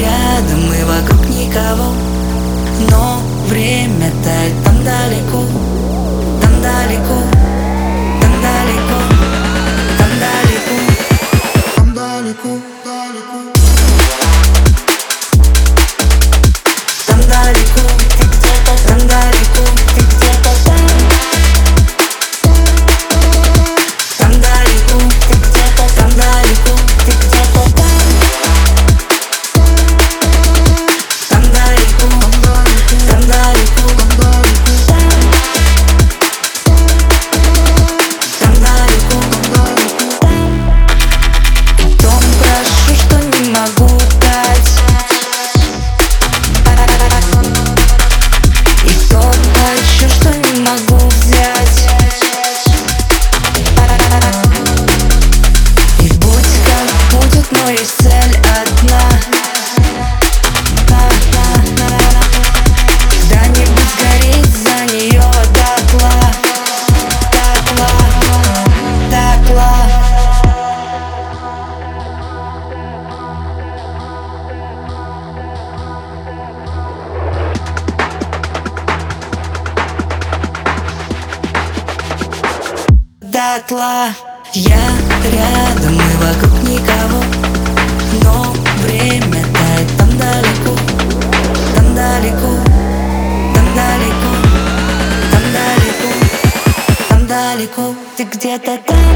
рядом и вокруг никого, но время тает там далеко, там далеко, там далеко, там далеко, там далеко, далеко, там далеко, ты где-то, там далеко, ты где-то там. Там далеко, ты где-то, там далеко, ты где-то там. Там далеко, там далеко, там. Там далеко, там. Том, прошу, что не могу дать. И то хочу, что не могу взять. И будь как будет, но есть цель одна. Когда-нибудь сгореть за нее дотла, дотла, дотла. Дотла. Я рядом и вокруг никого, но время тает там далеко, там далеко, там далеко, там далеко, там далеко, ты где-то там.